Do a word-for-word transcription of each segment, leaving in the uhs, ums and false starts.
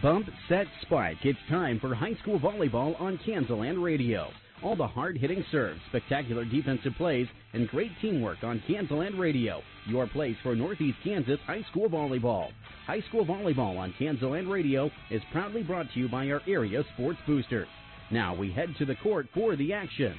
Bump, set, spike. It's time for high school volleyball on Kansaland Radio. All the hard-hitting serves, spectacular defensive plays, and great teamwork on Kansaland Radio. Your place for Northeast Kansas high school volleyball. High school volleyball on Kansaland Radio is proudly brought to you by our area sports boosters. Now we head to the court for the action.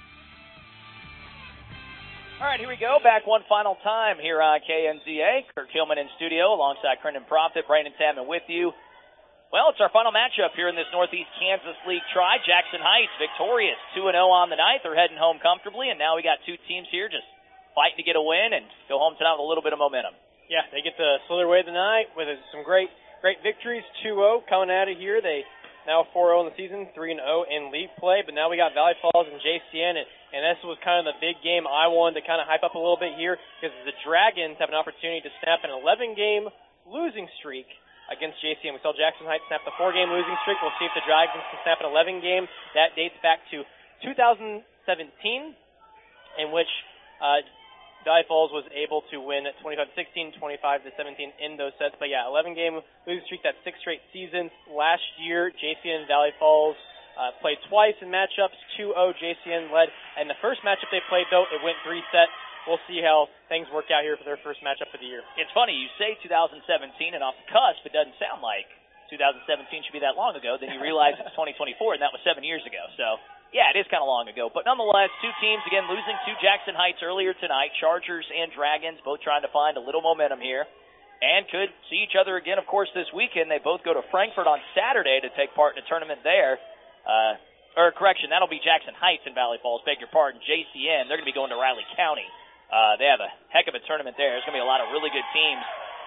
All right, here we go. Back one final time here on K N Z A. Kurt Tillman in studio alongside Brendan Profit, Brandon Tapman with you. Well, it's our final matchup here in this Northeast Kansas League Tri. Jackson Heights victorious, two and oh on the night. They're heading home comfortably, and now we got two teams here just fighting to get a win and go home tonight with a little bit of momentum. Yeah, they get to slither away tonight with some great great victories, two oh coming out of here. They now four oh in the season, three and oh in league play, but now we got Valley Falls and J C N, and, and this was kind of the big game I wanted to kind of hype up a little bit here because the Dragons have an opportunity to snap an eleven-game losing streak against J C N. We saw Jackson Heights snap the four-game losing streak. We'll see if the Dragons can snap an eleven-game. That dates back to two thousand seventeen, in which uh, Valley Falls was able to win twenty-five to sixteen, twenty-five to seventeen in those sets. But yeah, eleven-game losing streak, that's six straight seasons. Last year, J C N and Valley Falls uh, played twice in matchups. two oh J C N led. And the first matchup they played, though, it went three sets. We'll see how things work out here for their first matchup of the year. It's funny, you say two thousand seventeen, and off the cusp, it doesn't sound like two thousand seventeen should be that long ago. Then you realize it's twenty twenty-four, and that was seven years ago. So, yeah, it is kind of long ago. But nonetheless, two teams, again, losing to Jackson Heights earlier tonight. Chargers and Dragons both trying to find a little momentum here. And could see each other again, of course, this weekend. They both go to Frankfort on Saturday to take part in a tournament there. Uh, or, correction, that'll be Jackson Heights and Valley Falls. Beg your pardon. J C N, they're going to be going to Riley County. Uh, they have a heck of a tournament there. There's going to be a lot of really good teams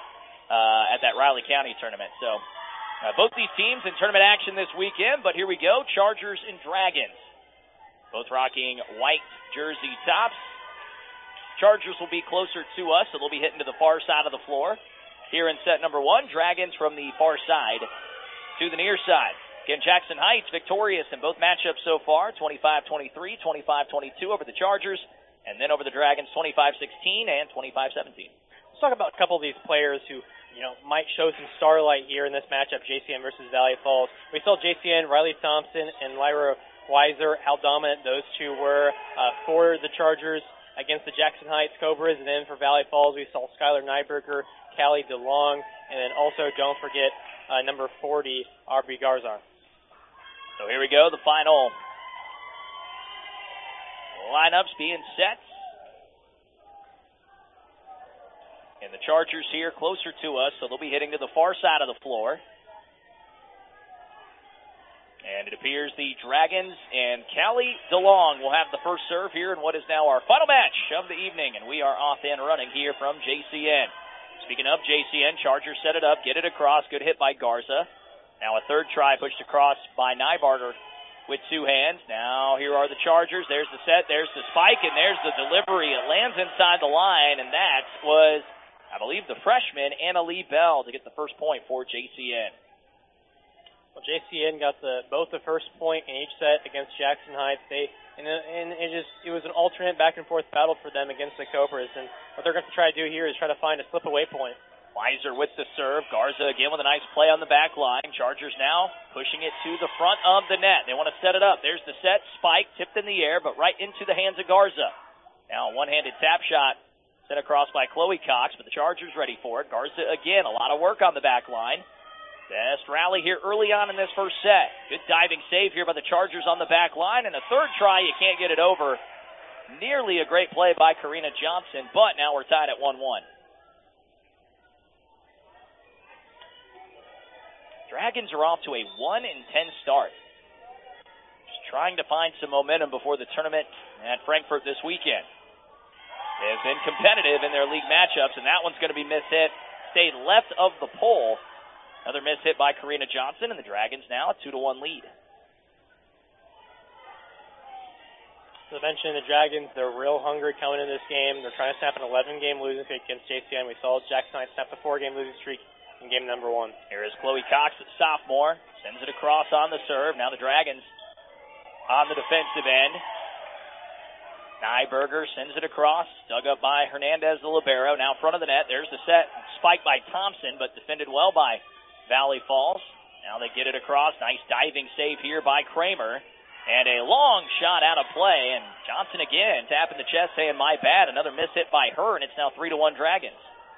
uh, at that Riley County tournament. So uh, both these teams in tournament action this weekend, but here we go, Chargers and Dragons. Both rocking white jersey tops. Chargers will be closer to us, so they'll be hitting to the far side of the floor. Here in set number one, Dragons from the far side to the near side. Again, Jackson Heights victorious in both matchups so far, twenty-five twenty-three, twenty-five twenty-two over the Chargers. And then over the Dragons, twenty-five sixteen and twenty-five seventeen. Let's talk about a couple of these players who, you know, might show some starlight here in this matchup, J C N versus Valley Falls. We saw J C N, Riley Thompson, and Lyra Weiser, how dominant those two were uh, for the Chargers against the Jackson Heights Cobras. And then for Valley Falls, we saw Skylar Nyberger, Callie DeLong, and then also, don't forget, uh, number forty, Aubrey Garzar. So here we go, the final lineups being set. And the Chargers here closer to us, so they'll be hitting to the far side of the floor. And it appears the Dragons and Callie DeLong will have the first serve here in what is now our final match of the evening. And we are off and running here from J C N. Speaking of J C N, Chargers set it up, get it across, good hit by Garza. Now a third try pushed across by Nybarger with two hands. Now here are the Chargers. There's the set. There's the spike, and there's the delivery. It lands inside the line, and that was, I believe, the freshman, Anna Lee Bell, to get the first point for J C N. Well, J C N got the both the first point in each set against Jackson Heights. They and, and it just it was an alternate back and forth battle for them against the Cobras. And what they're going to try to do here is try to find a slip away point. Weiser with the serve. Garza again with a nice play on the back line. Chargers now pushing it to the front of the net. They want to set it up. There's the set. Spike tipped in the air, but right into the hands of Garza. Now a one-handed tap shot sent across by Chloe Cox, but the Chargers ready for it. Garza again, a lot of work on the back line. Best rally here early on in this first set. Good diving save here by the Chargers on the back line. And a third try, you can't get it over. Nearly a great play by Karina Johnson, but now we're tied at one one. Dragons are off to a one and ten start. Just trying to find some momentum before the tournament at Frankfort this weekend. They have been competitive in their league matchups, and that one's going to be mishit. Stayed left of the pole. Another miss hit by Karina Johnson, and the Dragons now a two to one lead. As I mentioned, the Dragons, they're real hungry coming into this game. They're trying to snap an eleven-game losing streak against J C N. We saw Jackson Heights snap a four-game losing streak in game number one. Here is Chloe Cox, the sophomore. Sends it across on the serve. Now the Dragons on the defensive end. Nyberger sends it across. Dug up by Hernandez, the libero. Now front of the net. There's the set. Spiked by Thompson, but defended well by Valley Falls. Now they get it across. Nice diving save here by Kramer. And a long shot out of play. And Johnson again tapping the chest saying, my bad. Another miss hit by her, and it's now three to one Dragons.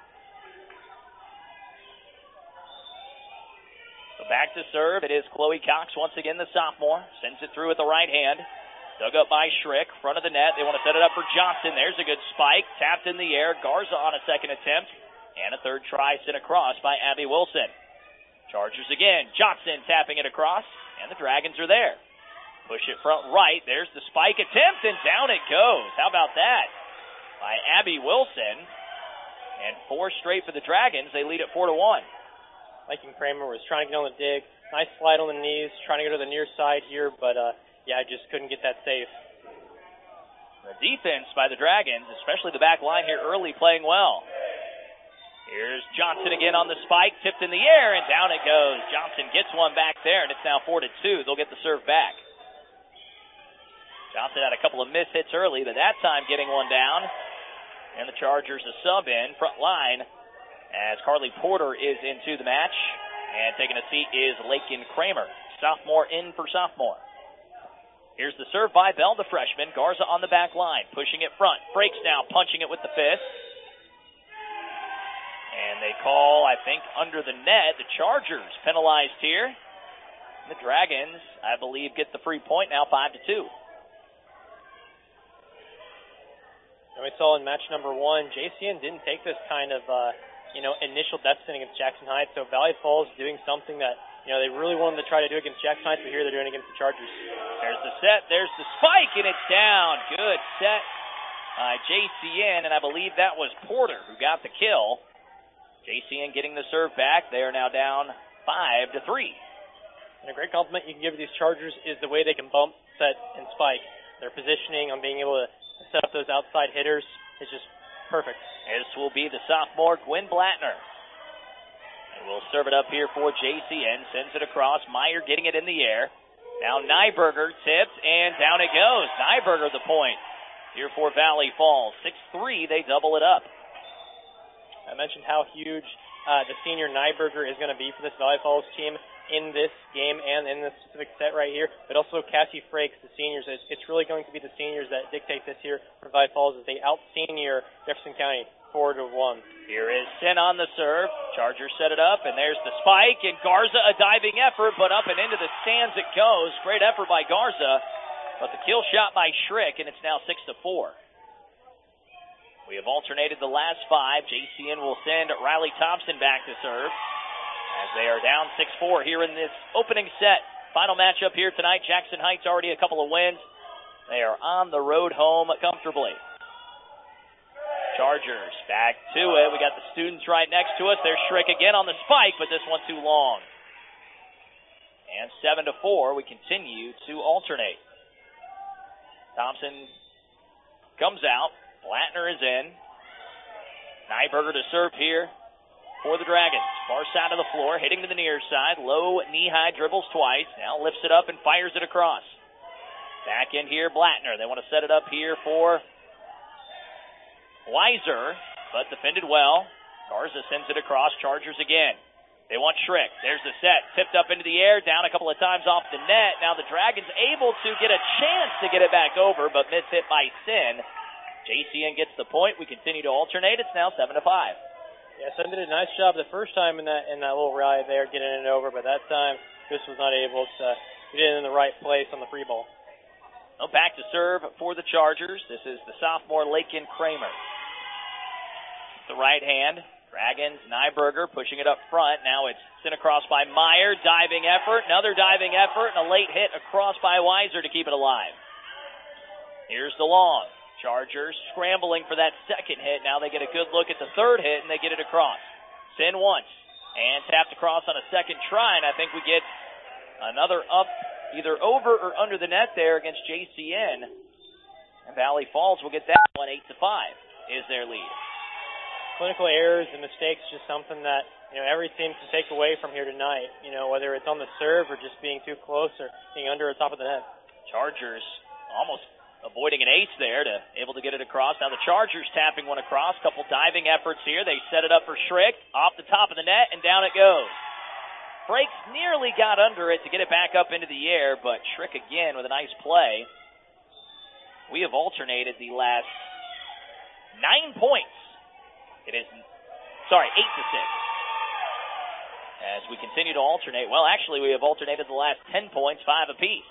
So back to serve. It is Chloe Cox once again, the sophomore. Sends it through with the right hand. Dug up by Schrick. Front of the net. They want to set it up for Johnson. There's a good spike. Tapped in the air. Garza on a second attempt. And a third try sent across by Abby Wilson. Chargers again. Johnson tapping it across. And the Dragons are there. Push it front right. There's the spike attempt, and down it goes. How about that? By Abby Wilson. And four straight for the Dragons. They lead at four to one. Lincoln Kramer was trying to get on the dig. Nice slide on the knees. Trying to go to the near side here, but uh, yeah, I just couldn't get that save. The defense by the Dragons, especially the back line here early, playing well. Here's Johnson again on the spike, tipped in the air, and down it goes. Johnson gets one back there, and it's now four to two. They'll get the serve back. Johnson had a couple of miss hits early, but that time getting one down. And the Chargers a sub in front line as Carly Porter is into the match. And taking a seat is Lakin Kramer, sophomore in for sophomore. Here's the serve by Bell, the freshman. Garza on the back line, pushing it front. Breaks now, punching it with the fist. And they call, I think, under the net. The Chargers penalized here. The Dragons, I believe, get the free point now, five to two. And we saw in match number one, J C N didn't take this kind of, uh, you know, initial deficit against Jackson Heights. So Valley Falls doing something that, you know, they really wanted to try to do against Jackson Heights, but here they're doing it against the Chargers. There's the set. There's the spike, and it's down. Good set by J C N, and I believe that was Porter who got the kill. J C N getting the serve back. They are now down five to three. And a great compliment you can give these Chargers is the way they can bump, set, and spike. Their positioning on being able to set up those outside hitters is just perfect. This will be the sophomore Gwen Blattner. And we'll serve it up here for J C N. Sends it across. Meyer getting it in the air. Now Nyberger tipped, and down it goes. Nyberger the point here for Valley Falls. six three, they double it up. I mentioned how huge uh, the senior Nyberger is going to be for this Valley Falls team in this game and in this specific set right here, but also Cassie Frakes, the seniors. It's, it's really going to be the seniors that dictate this here for Valley Falls as they out-senior Jefferson County four to one. Here is Sin on the serve. Chargers set it up, and there's the spike, and Garza a diving effort, but up and into the stands it goes. Great effort by Garza, but the kill shot by Schrick, and it's now six to four. We have alternated the last five. J C N will send Riley Thompson back to serve as they are down six four here in this opening set. Final matchup here tonight. Jackson Heights already a couple of wins. They are on the road home comfortably. Chargers back to it. We got the students right next to us. There's Schrick again on the spike, but this one too long. And seven to four, we continue to alternate. Thompson comes out. Blattner is in. Nyberger to serve here for the Dragons. Far side of the floor, hitting to the near side. Low knee-high dribbles twice. Now lifts it up and fires it across. Back in here, Blattner. They want to set it up here for Weiser, but defended well. Garza sends it across. Chargers again. They want Schrick. There's the set. Tipped up into the air. Down a couple of times off the net. Now the Dragons able to get a chance to get it back over, but miss hit by Sin. J C N gets the point. We continue to alternate. It's now seven to five. Yeah, Sin did a nice job the first time in that in that little rally there, getting it over, but that time Chris was not able to get it in the right place on the free ball. Well, back to serve for the Chargers. This is the sophomore Lakin Kramer. The right hand. Dragons, Nyberger pushing it up front. Now it's sent across by Meyer. Diving effort. Another diving effort and a late hit across by Weiser to keep it alive. Here's the long. Chargers scrambling for that second hit. Now they get a good look at the third hit, and they get it across. Sin once, and tapped across on a second try, and I think we get another up either over or under the net there against J C N. And Valley Falls will get that one, eight to five is their lead. Clinical errors and mistakes just something that, you know, every team can take away from here tonight, you know, whether it's on the serve or just being too close or being under or top of the net. Chargers almost avoiding an ace there to able to get it across. Now the Chargers tapping one across. Couple diving efforts here. They set it up for Schrick. Off the top of the net, and down it goes. Frakes nearly got under it to get it back up into the air, but Schrick again with a nice play. We have alternated the last nine points. It is, sorry, eight to six. As we continue to alternate, well, actually, we have alternated the last ten points, five apiece.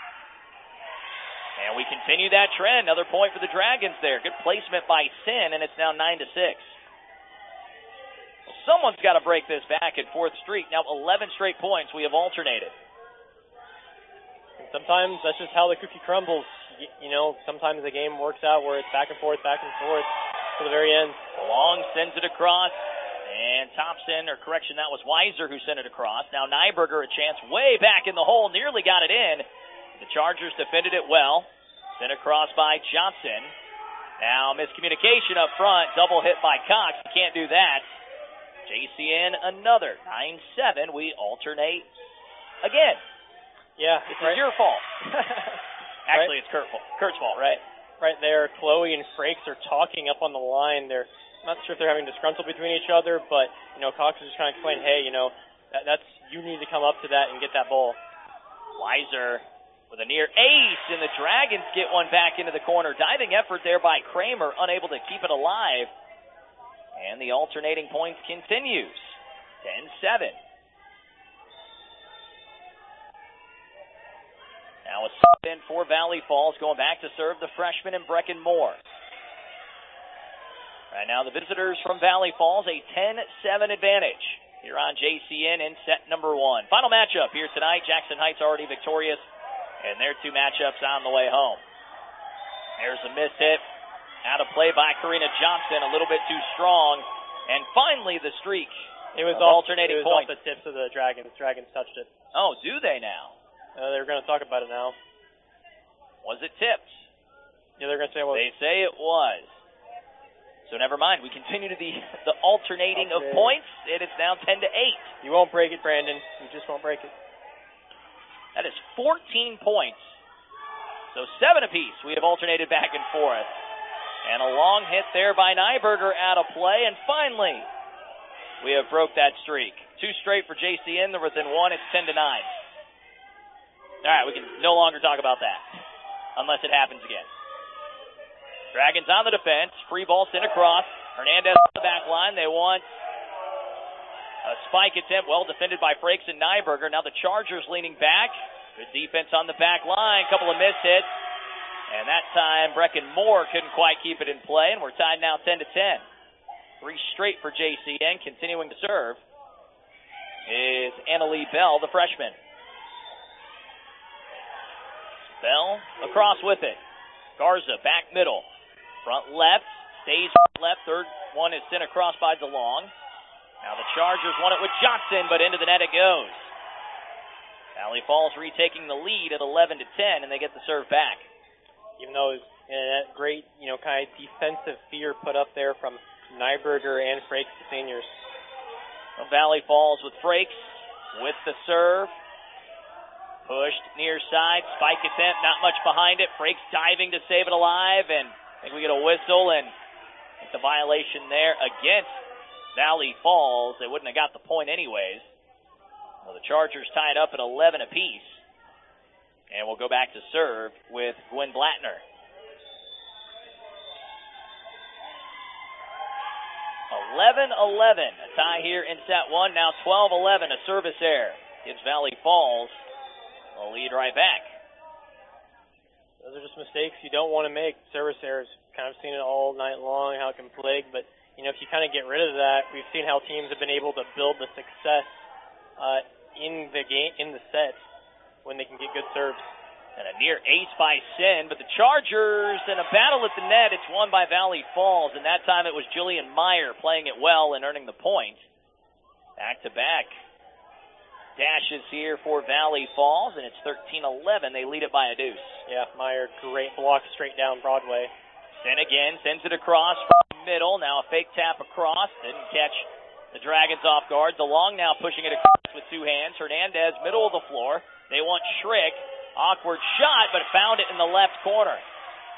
And we continue that trend. Another point for the Dragons there. Good placement by Sin, and it's now nine to six. Well, someone's got to break this back at fourth Street. Now eleven straight points we have alternated. And sometimes that's just how the cookie crumbles. You know, sometimes the game works out where it's back and forth, back and forth to the very end. Long sends it across. And Thompson, or correction, that was Weiser who sent it across. Now Nyberger a chance way back in the hole, nearly got it in. The Chargers defended it well. Sent across by Johnson. Now miscommunication up front, double hit by Cox. Can't do that. J C N another. nine seven, we alternate again. Yeah. This right. is your fault. Actually, right. it's Kurt, Kurt's fault, right? Right there, Chloe and Frakes are talking up on the line. They're not sure if they're having disgruntled between each other, but, you know, Cox is just trying to explain, hey, you know, that, that's you need to come up to that and get that ball. Weiser with a near ace, and the Dragons get one back into the corner. Diving effort there by Kramer, unable to keep it alive. And the alternating points continues. ten seven. Now a sub in for Valley Falls, going back to serve the freshman and Brecken Moore. Right now the visitors from Valley Falls, a ten seven advantage here on J C N in set number one. Final matchup here tonight. Jackson Heights already victorious, and their two matchups on the way home. There's a missed hit. Out of play by Karina Johnson, a little bit too strong. And finally the streak. It was off, alternating it was points. Off the tips of the Dragons. Dragons touched it. Oh, do they now? Uh, they're going to talk about it now. Was it tipped? Yeah, they're going to say, well, they say it was. So never mind. We continue to the the alternating okay. of points. It is now ten to eight. You won't break it, Brandon. You just won't break it. That is fourteen points. So seven apiece. We have alternated back and forth. And a long hit there by Nyberger out of play. And finally, we have broke that streak. Two straight for J C N. They're within one. It's ten to nine. All right, we can no longer talk about that unless it happens again. Dragons on the defense. Free ball sent across. Hernandez on the back line. They want a spike attempt. Well defended by Frakes and Nyberger. Now the Chargers leaning back. Good defense on the back line. Couple of missed hits. And that time Brecken Moore couldn't quite keep it in play. And we're tied now ten to ten. Three straight for J C N. Continuing to serve is Annalie Bell, the freshman. Bell across with it. Garza back middle. Front left, stays left, third one is sent across by DeLong. Now the Chargers want it with Johnson, but into the net it goes. Valley Falls retaking the lead at eleven to ten, and they get the serve back. Even though it was you know, that great, you know, kind of defensive fear put up there from Nyberger and Frakes, the seniors. Well, Valley Falls with Frakes with the serve. Pushed near side, spike attempt, not much behind it. Frakes diving to save it alive, and I think we get a whistle, and it's a violation there against Valley Falls. They wouldn't have got the point anyways. Well, the Chargers tied up at eleven apiece, and we'll go back to serve with Gwen Blattner. eleven eleven, a tie here in set one. Now twelve eleven, a service error gives Valley Falls a lead right back. Those are just mistakes you don't want to make. Service errors, kind of seen it all night long, how it can plague. But, you know, if you kind of get rid of that, we've seen how teams have been able to build the success uh, in the game, in the set, when they can get good serves. And a near ace by Sin, but the Chargers in a battle at the net, it's won by Valley Falls, and that time it was Jillian Meyer playing it well and earning the point. Back to back dashes here for Valley Falls, and it's thirteen eleven. They lead it by a deuce. Yeah, Meyer, great block straight down Broadway. Sin again, sends it across from middle. Now a fake tap across. Didn't catch the Dragons off guard. DeLong now pushing it across with two hands. Hernandez, middle of the floor. They want Schrick. Awkward shot, but found it in the left corner.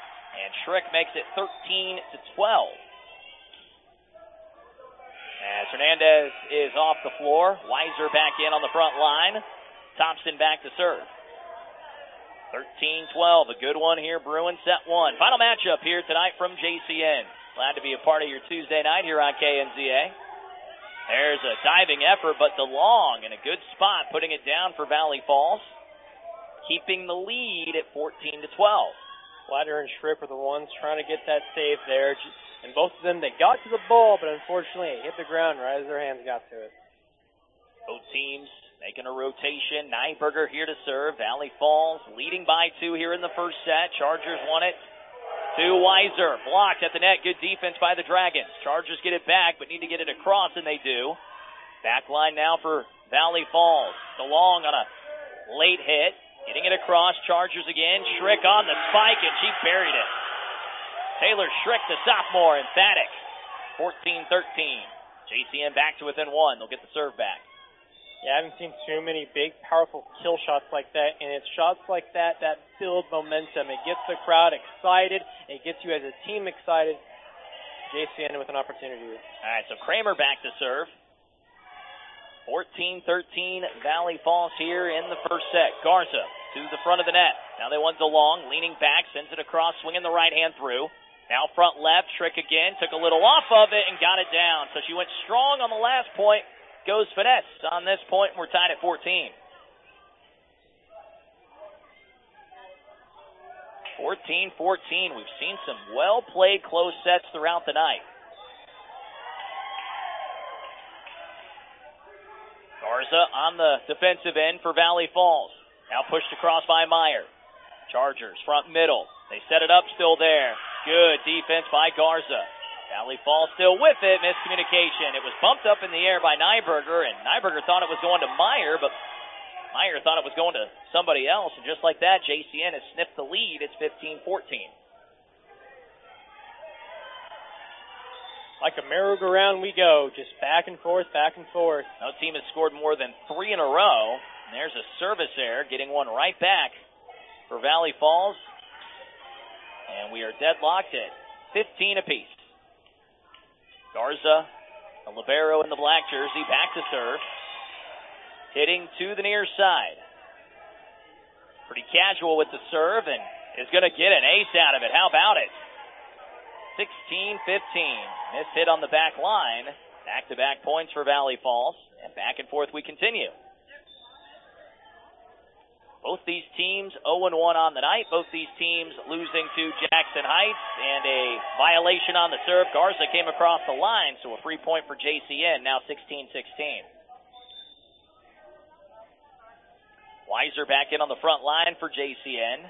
And Schrick makes it thirteen to twelve. As Hernandez is off the floor. Weiser back in on the front line. Thompson back to serve. thirteen twelve, a good one here. Bruins set one. Final matchup here tonight from J C N. Glad to be a part of your Tuesday night here on K N Z A. There's a diving effort, but DeLong in a good spot, putting it down for Valley Falls, keeping the lead at fourteen to twelve. Flatter and Schripp are the ones trying to get that save there. And both of them, they got to the ball, but unfortunately it hit the ground right as their hands got to it. Both teams making a rotation. Nyberger here to serve. Valley Falls leading by two here in the first set. Chargers won it to Weiser. Blocked at the net. Good defense by the Dragons. Chargers get it back, but need to get it across, and they do. Back line now for Valley Falls. DeLong on a late hit. Getting it across. Chargers again. Schrick on the spike, and she buried it. Taylor Schrick, the sophomore, emphatic. fourteen thirteen. J C N back to within one. They'll get the serve back. Yeah, I haven't seen too many big, powerful kill shots like that, and it's shots like that that build momentum. It gets the crowd excited. It gets you as a team excited. J C N with an opportunity. All right, so Kramer back to serve. fourteen thirteen, Valley Falls here in the first set. Garza to the front of the net. Now they want DeLong, leaning back, sends it across, swinging the right hand through. Now front left, Schrick again, took a little off of it and got it down. So she went strong on the last point, goes finesse on this point, and we're tied at fourteen. fourteen fourteen, we've seen some well-played close sets throughout the night. Garza on the defensive end for Valley Falls. Now pushed across by Meyer. Chargers front middle. They set it up, still there. Good defense by Garza. Valley Falls still with it. Miscommunication. It was bumped up in the air by Nyberger, and Nyberger thought it was going to Meyer, but Meyer thought it was going to somebody else. And just like that, J C N has sniffed the lead. It's fifteen fourteen. Like a merry-go-round we go, just back and forth, back and forth. No team has scored more than three in a row. And there's a service error, getting one right back for Valley Falls. And we are deadlocked at fifteen apiece. Garza, a libero in the black jersey, back to serve. Hitting to the near side. Pretty casual with the serve and is going to get an ace out of it. How about it? sixteen fifteen. Missed hit on the back line. Back-to-back points for Valley Falls. And back and forth we continue. Both these teams oh and one on the night. Both these teams losing to Jackson Heights. And a violation on the serve. Garza came across the line, so a free point for J C N. Now sixteen sixteen. Weiser back in on the front line for J C N.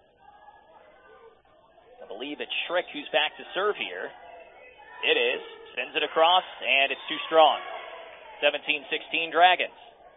I believe it's Schrick who's back to serve here. It is. Sends it across, and it's too strong. seventeen sixteen Dragons.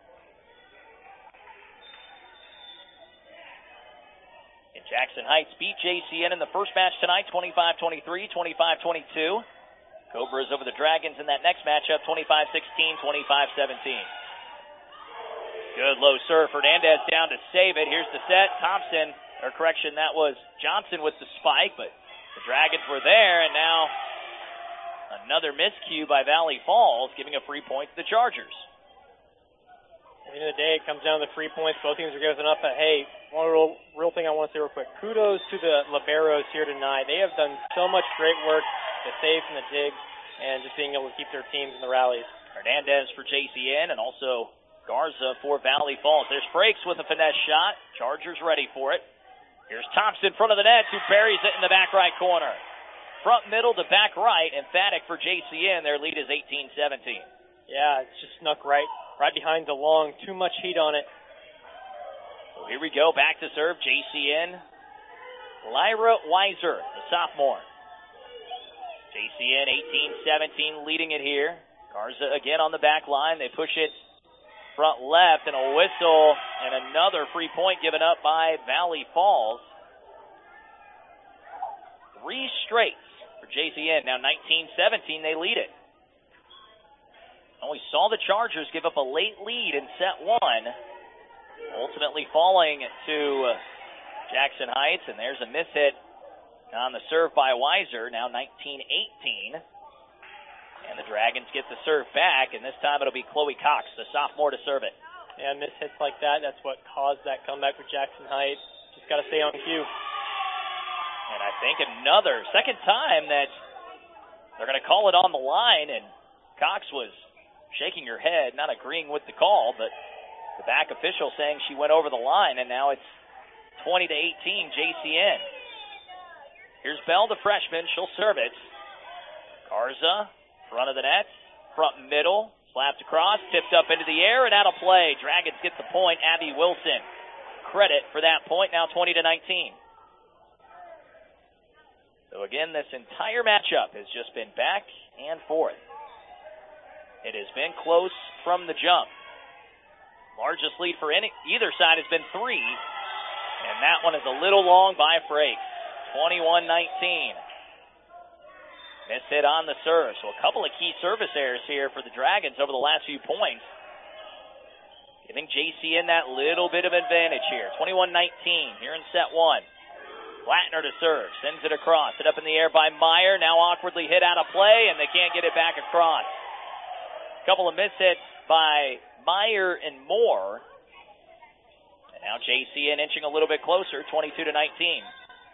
And Jackson Heights beat J C N in the first match tonight, twenty-five twenty-three, twenty-five twenty-two. Cobras over the Dragons in that next matchup, twenty-five sixteen, twenty-five seventeen. Good low serve. Hernandez down to save it. Here's the set. Thompson. Or correction, that was Johnson with the spike, but the Dragons were there, and now another miscue by Valley Falls, giving a free point to the Chargers. At the end of the day, it comes down to the free points. Both teams are giving up. But hey, one real, real thing I want to say real quick. Kudos to the liberos here tonight. They have done so much great work, the saves and the digs, and just being able to keep their teams in the rallies. Hernandez for J C N, and also Garza for Valley Falls. There's Frakes with a finesse shot. Chargers ready for it. Here's Thompson in front of the net, who buries it in the back right corner. Front middle to back right, emphatic for J C N. Their lead is eighteen seventeen. Yeah, it's just snuck right, right behind DeLong. Too much heat on it. So here we go, back to serve, J C N. Lyra Weiser, the sophomore. J C N eighteen seventeen leading it here. Garza again on the back line. They push it front left, and a whistle, and another free point given up by Valley Falls. Three straights for J C N. Now nineteen seventeen, they lead it. And we saw the Chargers give up a late lead in set one, ultimately falling to Jackson Heights, and there's a miss hit on the serve by Weiser. Now nineteen eighteen. And the the Dragons get the serve back, and this time it'll be Chloe Cox, the sophomore, to serve it. Yeah, miss hits like that, that's what caused that comeback for Jackson Heights. Just got to stay on cue. And I think another, second time that they're going to call it on the line, and Cox was shaking her head, not agreeing with the call, but the back official saying she went over the line, and now it's twenty to eighteen, J C N. Here's Bell, the freshman. She'll serve it. Garza, front of the net, front middle. Slapped across, tipped up into the air, and out of play. Dragons get the point. Abby Wilson, credit for that point, now twenty to nineteen. So again, this entire matchup has just been back and forth. It has been close from the jump. Largest lead for any, either side has been three, and that one is a little long by Frakes. twenty-one nineteen. Miss hit on the serve. So a couple of key service errors here for the Dragons over the last few points. Giving J C N that little bit of advantage here. twenty-one nineteen here in set one. Blattner to serve. Sends it across. Hit up in the air by Meyer. Now awkwardly hit out of play, and they can't get it back across. A couple of miss hits by Meyer and Moore. And now J C N inching a little bit closer, twenty-two to nineteen.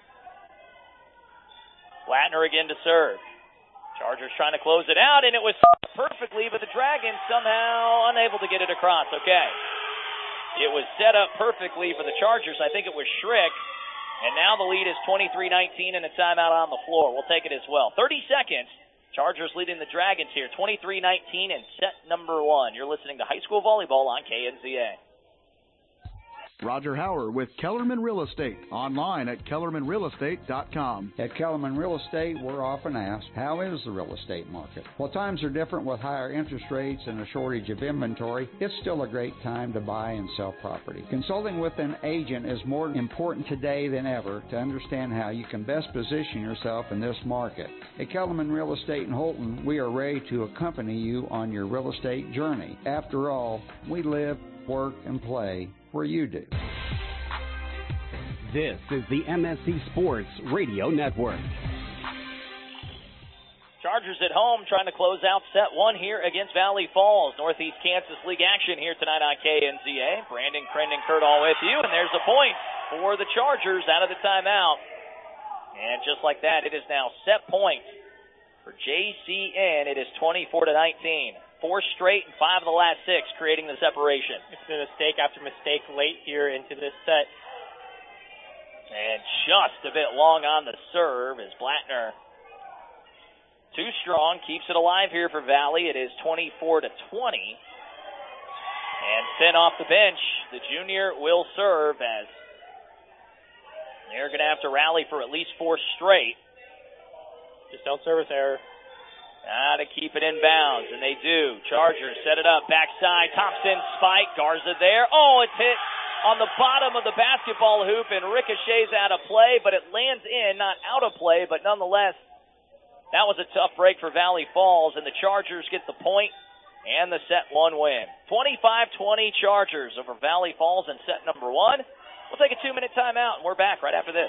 Blattner again to serve. Chargers trying to close it out, and it was perfectly, but the Dragons somehow unable to get it across. Okay. It was set up perfectly for the Chargers. I think it was Schrick, and now the lead is twenty-three nineteen and a timeout on the floor. We'll take it as well. thirty seconds. Chargers leading the Dragons here, twenty-three nineteen in set number one. You're listening to High School Volleyball on K N Z A. Roger Hauer with Kellerman Real Estate, online at kellerman real estate dot com. At Kellerman Real Estate, we're often asked, how is the real estate market? While times are different with higher interest rates and a shortage of inventory, it's still a great time to buy and sell property. Consulting with an agent is more important today than ever to understand how you can best position yourself in this market. At Kellerman Real Estate in Holton, we are ready to accompany you on your real estate journey. After all, we live, work, and play where you do. This is the M S C Sports Radio Network. Chargers at home trying to close out set one here against Valley Falls. Northeast Kansas League action here tonight on K N Z A. Brandon Crendon Kurt all with you, and there's a point for the Chargers out of the timeout. And just like that, it is now set point for J C N. It is twenty-four to nineteen. Four straight and five of the last six creating the separation. It's been mistake after mistake late here into this set. And just a bit long on the serve as Blattner, too strong, keeps it alive here for Valley. It is twenty-four to twenty. And sent off the bench, the junior will serve as they're going to have to rally for at least four straight. Just don't service error. Ah, to keep it in bounds, and they do. Chargers set it up, backside, Thompson spike, Garza there. Oh, it's hit on the bottom of the basketball hoop and ricochets out of play, but it lands in, not out of play, but nonetheless, that was a tough break for Valley Falls, and the Chargers get the point and the set one win. twenty-five twenty Chargers over Valley Falls in set number one. We'll take a two-minute timeout, and we're back right after this.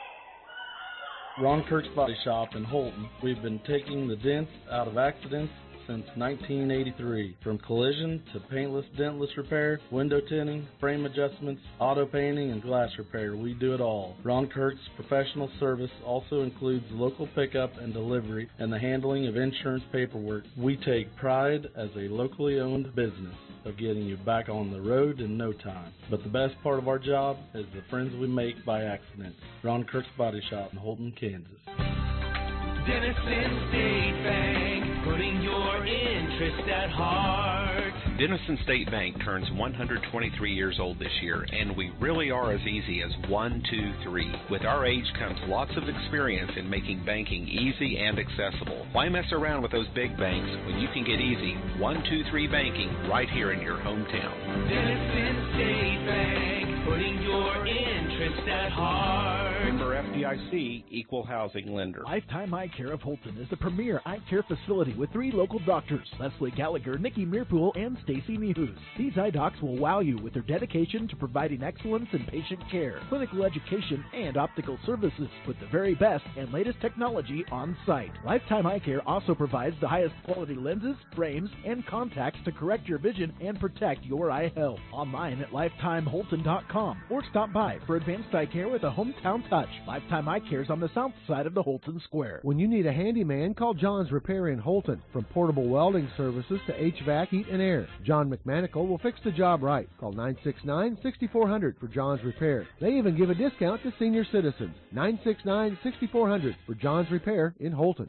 Ron Kirk's Body Shop in Holton. We've been taking the dents out of accidents since nineteen eighty-three. From collision to paintless, dentless repair, window tinting, frame adjustments, auto painting, and glass repair, we do it all. Ron Kirk's professional service also includes local pickup and delivery and the handling of insurance paperwork. We take pride as a locally owned business of getting you back on the road in no time. But the best part of our job is the friends we make by accident. Ron Kirk's Body Shop in Holton, Kansas. Denison State Bank, putting your interest at heart. Denison State Bank turns one hundred twenty-three years old this year, and we really are as easy as one, two, three. With our age comes lots of experience in making banking easy and accessible. Why mess around with those big banks when you can get easy one, two, three banking right here in your hometown? Denison State Bank, putting your interest at heart. Member F D I C, Equal Housing Lender. Lifetime Eye Care of Holton is the premier eye care facility with three local doctors, Leslie Gallagher, Nikki Meerpool, and Stacy Mehus. These eye docs will wow you with their dedication to providing excellence in patient care, clinical education, and optical services with the very best and latest technology on site. Lifetime Eye Care also provides the highest quality lenses, frames, and contacts to correct your vision and protect your eye health. Online at lifetime holton dot com or stop by for advanced eye care with a hometown touch. Lifetime Eye Care is on the south side of the Holton Square. When you need a handyman, call John's Repair in Holton. From portable welding services to H V A C, heat, and air, John McManical will fix the job right. Call nine six nine, six four zero zero for John's Repair. They even give a discount to senior citizens. nine six nine, six four zero zero for John's Repair in Holton.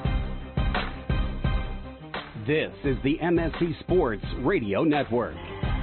This is the M S C Sports Radio Network.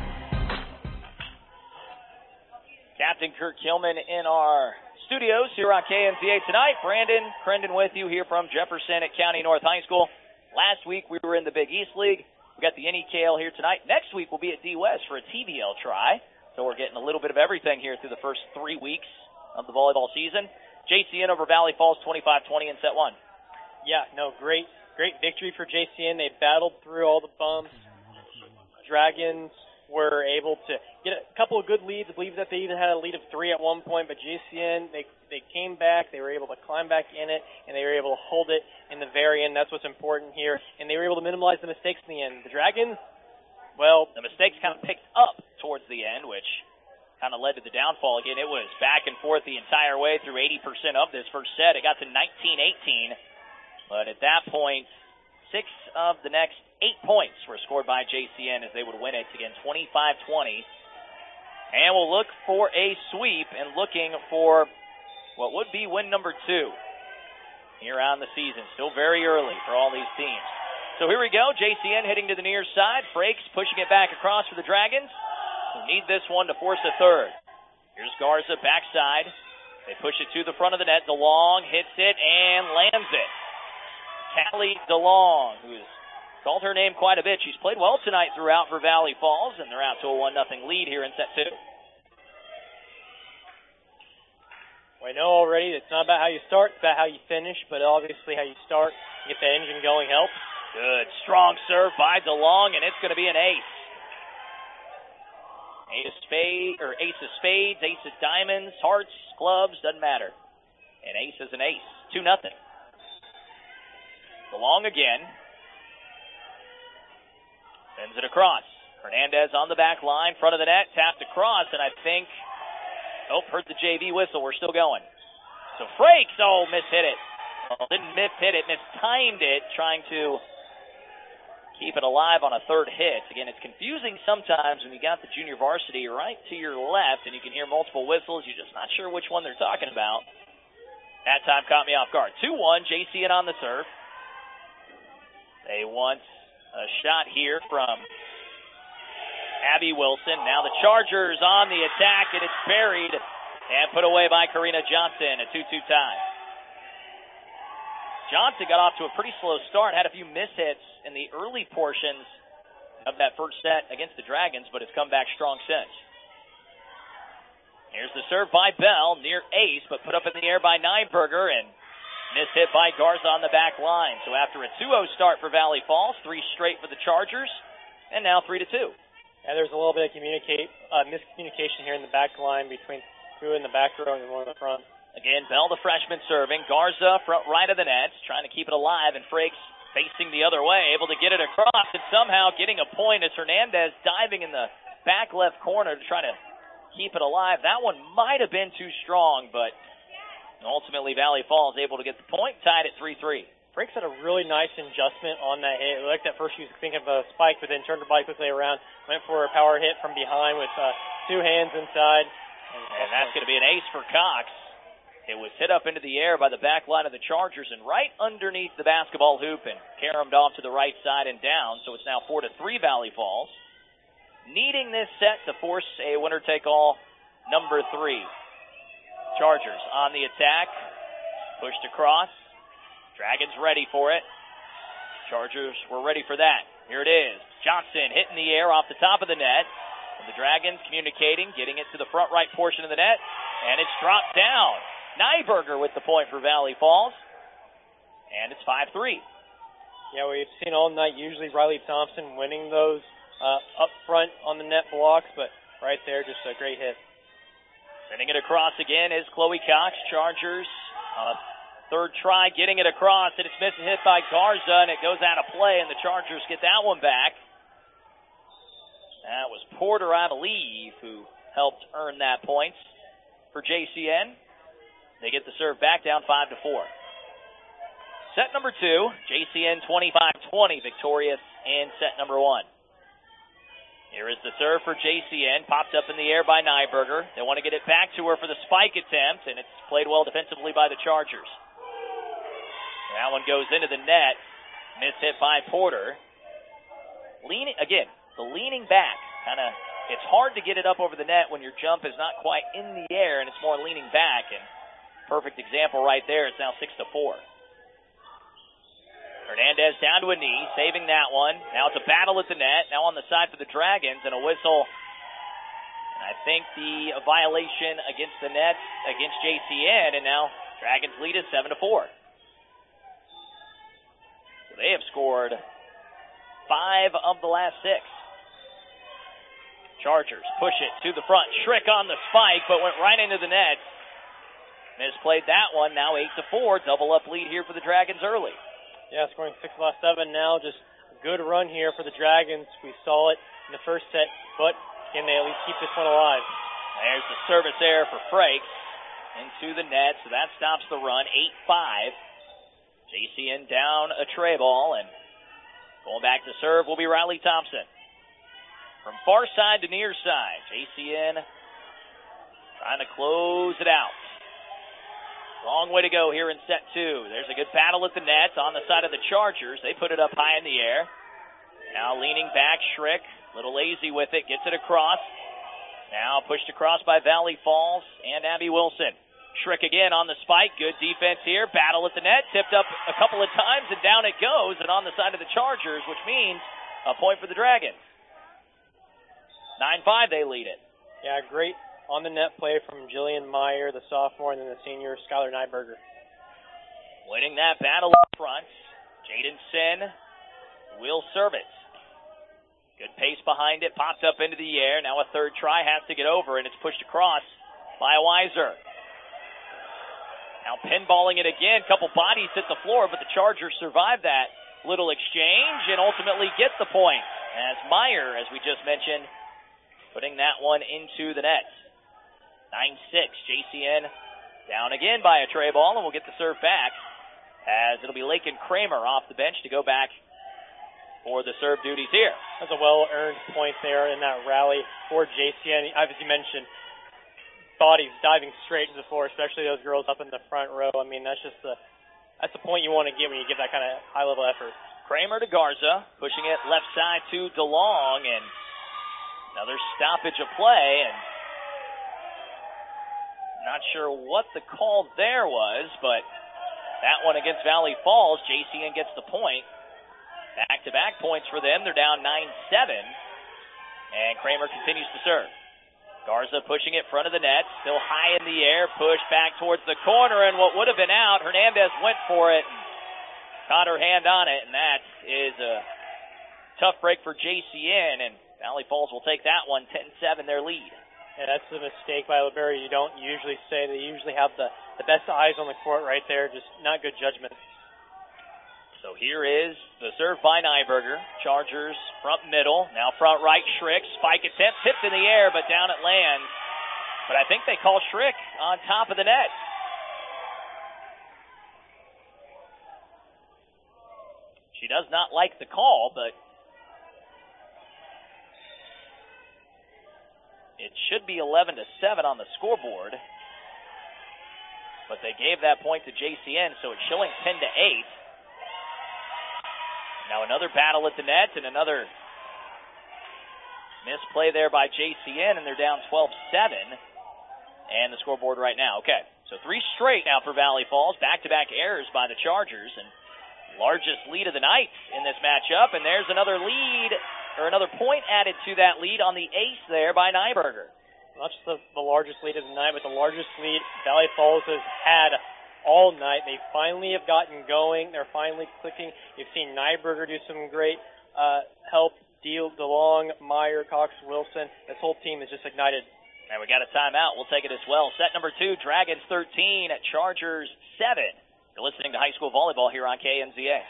Captain Kurt Kilman in our studios here on K N Z A tonight. Brandon Crendon with you here from Jefferson at County North High School. Last week we were in the Big East League. We got the N E K L here tonight. Next week we'll be at D West for a T V L try. So we're getting a little bit of everything here through the first three weeks of the volleyball season. J C N over Valley Falls twenty-five twenty in set one. Yeah, no, great, great victory for J C N. They battled through all the bumps. Dragons were able to get a couple of good leads. I believe that they even had a lead of three at one point, but J C N, they they came back, they were able to climb back in it, and they were able to hold it in the very end. That's what's important here, and they were able to minimize the mistakes in the end. The Dragons, well, the mistakes kind of picked up towards the end, which kind of led to the downfall again. It was back and forth the entire way through eighty percent of this first set. It got to nineteen eighteen, but at that point, six of the next eight points were scored by J C N as they would win it again, twenty-five twenty. And we'll look for a sweep and looking for what would be win number two here on the season. Still very early for all these teams. So here we go. J C N hitting to the near side. Frakes pushing it back across for the Dragons, who need this one to force a third. Here's Garza backside. They push it to the front of the net. DeLong hits it and lands it. Callie DeLong, who's called her name quite a bit. She's played well tonight throughout for Valley Falls, and they're out to a one nothing lead here in set two. We know already it's not about how you start, it's about how you finish, but obviously how you start, get the engine going helps. Good, strong serve by DeLong, and it's going to be an ace. Ace of spades, or ace of spades, ace of diamonds, hearts, clubs, doesn't matter. An ace is an ace. two nothing. DeLong again. Sends it across. Hernandez on the back line, front of the net, tapped across, and I think, oh, heard the J V whistle. We're still going. So Frakes, oh, mishit it. Well, didn't mishit it, mistimed it, trying to keep it alive on a third hit. Again, it's confusing sometimes when you got the junior varsity right to your left, and you can hear multiple whistles. You're just not sure which one they're talking about. That time caught me off guard. two one, J C N on the serve. They want a shot here from Abby Wilson. Now the Chargers on the attack, and it's buried and put away by Karina Johnson, a two two tie. Johnson got off to a pretty slow start, had a few mishits in the early portions of that first set against the Dragons, but has come back strong since. Here's the serve by Bell, near ace, but put up in the air by Neinberger, and missed hit by Garza on the back line. So after a two oh start for Valley Falls, three straight for the Chargers, and now three to two. And there's a little bit of communicate uh, miscommunication here in the back line between two in the back row and one in the front. Again, Bell, the freshman, serving. Garza, front right of the net, trying to keep it alive, and Frakes facing the other way, able to get it across, and somehow getting a point as Hernandez diving in the back left corner to try to keep it alive. That one might have been too strong, but ultimately Valley Falls able to get the point, tied at three three. Frakes had a really nice adjustment on that hit. Like that first she was thinking of a spike, but then turned her body quickly around, went for a power hit from behind with uh, two hands inside. And, and that's going to be an ace for Cox. It was hit up into the air by the back line of the Chargers and right underneath the basketball hoop and caromed off to the right side and down. So it's now four to three Valley Falls. Needing this set to force a winner-take-all number three. Chargers on the attack. Pushed across. Dragons ready for it. Chargers were ready for that. Here it is. Johnson hitting the air off the top of the net. The Dragons communicating, getting it to the front right portion of the net, and it's dropped down. Nyberger with the point for Valley Falls, and it's five three. Yeah, we've seen all night usually Riley Thompson winning those uh, up front on the net blocks, but right there, just a great hit. Sending it across again is Chloe Cox. Chargers on a third try getting it across, and it's missed and hit by Garza, and it goes out of play, and the Chargers get that one back. That was Porter, I believe, who helped earn that points for J C N. They get the serve back down five to four. Set number two, J C N twenty-five twenty, victorious in set number one. Here is the serve for J C N, popped up in the air by Nyberger. They want to get it back to her for the spike attempt, and it's played well defensively by the Chargers. That one goes into the net, miss hit by Porter. Leaning again. The leaning back, kind of, it's hard to get it up over the net when your jump is not quite in the air and it's more leaning back. And perfect example right there. It's now six to four. Hernandez down to a knee, saving that one. Now it's a battle at the net. Now on the side for the Dragons, and a whistle. And I think the violation against the net against J C N, and now Dragons lead is seven to four. So they have scored five of the last six. Chargers push it to the front. Schrick on the spike, but went right into the net. Misplayed that one. Now eight to four. Double up lead here for the Dragons early. Yeah, scoring six last seven now. Just a good run here for the Dragons. We saw it in the first set, but can they at least keep this one alive? There's the service error for Frakes into the net, so that stops the run. eight five. J C N down a tray ball, and going back to serve will be Riley Thompson. From far side to near side, J C N trying to close it out. Long way to go here in set two. There's a good battle at the net on the side of the Chargers. They put it up high in the air. Now leaning back, Schrick, a little lazy with it, gets it across. Now pushed across by Valley Falls and Abby Wilson. Schrick again on the spike. Good defense here. Battle at the net. Tipped up a couple of times, and down it goes, and on the side of the Chargers, which means a point for the Dragons. nine five, they lead it. Yeah, great on-the-net play from Jillian Meyer, the sophomore, and then the senior, Skylar Nyberger. Winning that battle up front, Jaden Sin will serve it. Good pace behind it, popped up into the air. Now a third try has to get over, and it's pushed across by Weiser. Now pinballing it again, couple bodies hit the floor, but the Chargers survive that little exchange and ultimately get the point. As Meyer, as we just mentioned, putting that one into the net. nine six, J C N down again by a tray ball, and we'll get the serve back as it'll be Lakin Kramer off the bench to go back for the serve duties here. That's a well-earned point there in that rally for J C N. As you mentioned, bodies diving straight to the floor, especially those girls up in the front row. I mean, that's just the that's the point you want to get when you give that kind of high-level effort. Kramer to Garza, pushing it left side to DeLong, and another stoppage of play, and not sure what the call there was, but that one against Valley Falls, J C N gets the point. Back-to-back points for them. They're down nine seven, and Kramer continues to serve. Garza pushing it front of the net, still high in the air, pushed back towards the corner, and what would have been out, Hernandez went for it, and caught her hand on it, and that is a tough break for J C N, and Valley Falls will take that one, ten seven, their lead. Yeah, that's a mistake by Liberia. You don't usually say. They usually have the, the best eyes on the court right there, just not good judgment. So here is the serve by Nyberger. Chargers front middle. Now front right, Schrick. Spike attempt, tipped in the air, but down it lands. But I think they call Schrick on top of the net. She does not like the call, but it should be eleven to seven on the scoreboard. But they gave that point to J C N, so it's showing ten to eight. Now another battle at the net and another misplay there by J C N, and they're down twelve seven. And the scoreboard right now. Okay, so three straight now for Valley Falls. Back-to-back errors by the Chargers, and largest lead of the night in this matchup. And there's another lead or another point added to that lead on the ace there by Nyberger. Not just the, the largest lead of the night, but the largest lead Valley Falls has had all night. They finally have gotten going. They're finally clicking. You've seen Nyberger do some great uh, help, Deal, DeLong, Meyer, Cox, Wilson. This whole team is just ignited. And we got a timeout. We'll take it as well. Set number two, Dragons thirteen, Chargers seven. You're listening to high school volleyball here on K N Z A.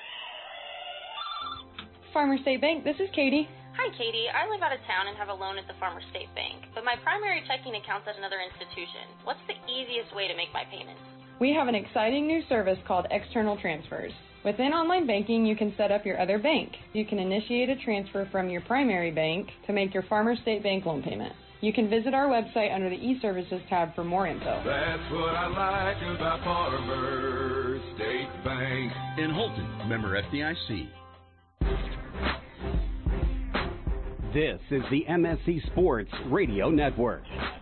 Farmer State Bank, this is Katie. Hi, Katie. I live out of town and have a loan at the Farmer State Bank, but my primary checking account's at another institution. What's the easiest way to make my payments? We have an exciting new service called External Transfers. Within online banking, you can set up your other bank. You can initiate a transfer from your primary bank to make your Farmer State Bank loan payment. You can visit our website under the e-services tab for more info. That's what I like about Farmer State Bank. In Holton, member F D I C. This is the M S C Sports Radio Network.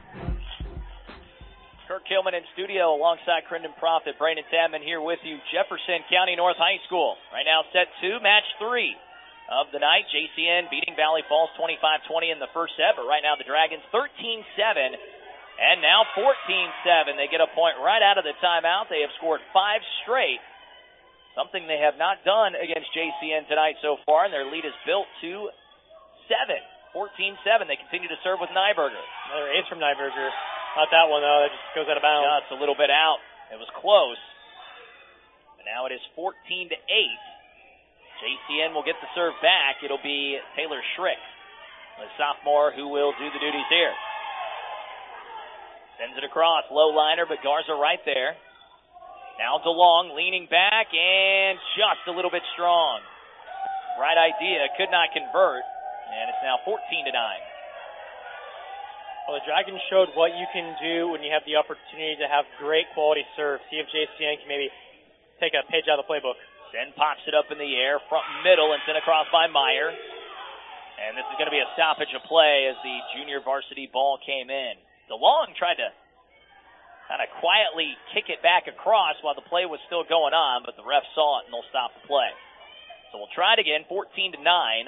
Kirk Hillman in studio alongside Crendon Profit. Brandon Tabman here with you. Jefferson County North High School. Right now set two, match three of the night. J C N beating Valley Falls twenty-five twenty in the first set, but right now the Dragons thirteen seven and now fourteen seven. They get a point right out of the timeout. They have scored five straight, something they have not done against J C N tonight so far, and their lead is built to seven. fourteen seven. They continue to serve with Nyberger. Another ace from Nyberger. Not that one, though. That just goes out of bounds. Just a little bit out. It was close. And now it is fourteen to eight. J C N will get the serve back. It'll be Taylor Schrick, the sophomore, who will do the duties here. Sends it across. Low liner, but Garza right there. Now DeLong leaning back and just a little bit strong. Right idea. Could not convert. And it's now fourteen to nine. Well, the Dragons showed what you can do when you have the opportunity to have great quality serve. See if J C N can maybe take a page out of the playbook. Then pops it up in the air, front middle, and sent across by Meyer. And this is going to be a stoppage of play as the junior varsity ball came in. DeLong tried to kind of quietly kick it back across while the play was still going on, but the ref saw it and they'll stop the play. So we'll try it again, fourteen to nine.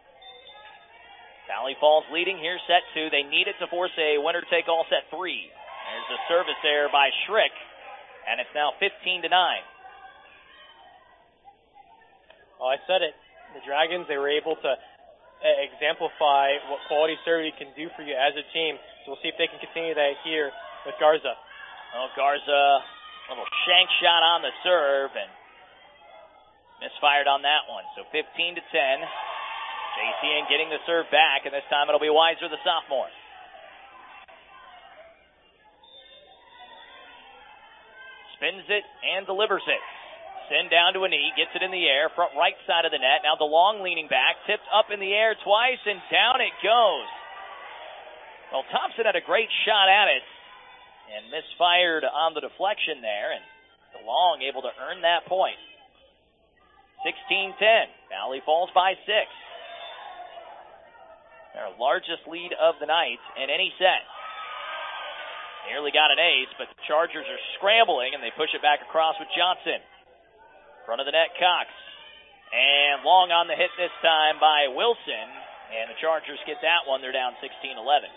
Valley Falls leading here, set two. They need it to force a winner-take-all set three. There's a service there by Schrick, and it's now fifteen to nine. Well, I said it. The Dragons, they were able to uh, exemplify what quality serving can do for you as a team. So we'll see if they can continue that here with Garza. Oh, Garza, a little shank shot on the serve, and misfired on that one. So fifteen to ten. J C N getting the serve back, and this time it'll be Weiser, the sophomore. Spins it and delivers it. Send down to a knee, gets it in the air, front right side of the net. Now DeLong leaning back, tipped up in the air twice, and down it goes. Well, Thompson had a great shot at it and misfired on the deflection there, and DeLong able to earn that point. sixteen ten. Valley Falls by six. Their largest lead of the night in any set. Nearly got an ace, but the Chargers are scrambling, and they push it back across with Johnson. Front of the net, Cox. And long on the hit this time by Wilson. And the Chargers get that one. They're down sixteen eleven.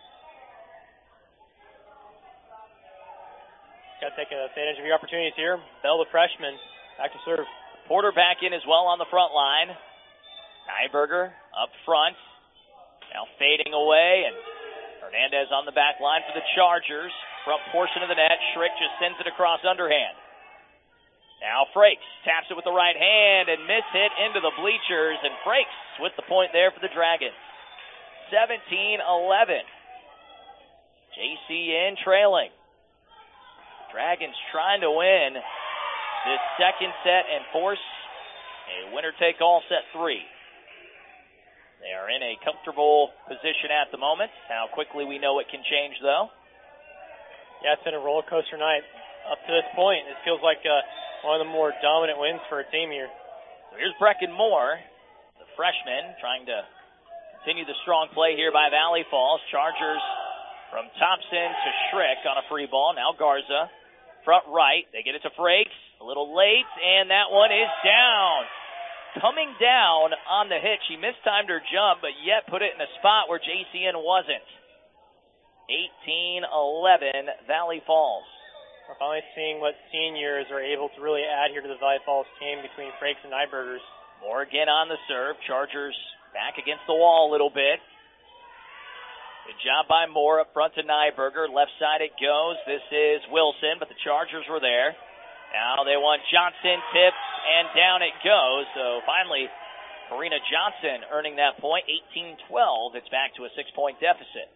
Got to take advantage of your opportunities here. Bell, the freshman, back to serve. Porter back in as well on the front line. Nyberger up front. Now fading away. And Hernandez on the back line for the Chargers. Front portion of the net. Schrick just sends it across underhand. Now Frakes taps it with the right hand and miss hit into the bleachers, and Frakes with the point there for the Dragons. seventeen eleven. J C N trailing. Dragons trying to win this second set and force a winner-take-all set three. They are in a comfortable position at the moment. How quickly we know it can change, though. Yeah, it's been a roller coaster night up to this point. It feels like uh, one of the more dominant wins for a team here. So here's Brecken Moore, the freshman, trying to continue the strong play here by Valley Falls. Chargers from Thompson to Schrick on a free ball. Now Garza, front right. They get it to Frakes. A little late, and that one is down. coming down on the hit. She mistimed her jump, but yet put it in a spot where J C N wasn't. eighteen eleven, Valley Falls. We're finally seeing what seniors are able to really add here to the Valley Falls team between Frakes and Nybergers. Moore again on the serve. Chargers back against the wall a little bit. Good job by Moore up front to Nyberger. Left side it goes. This is Wilson, but the Chargers were there. Now they want Johnson, tips, and down it goes. So finally, Karina Johnson earning that point. eighteen twelve. It's back to a six-point deficit.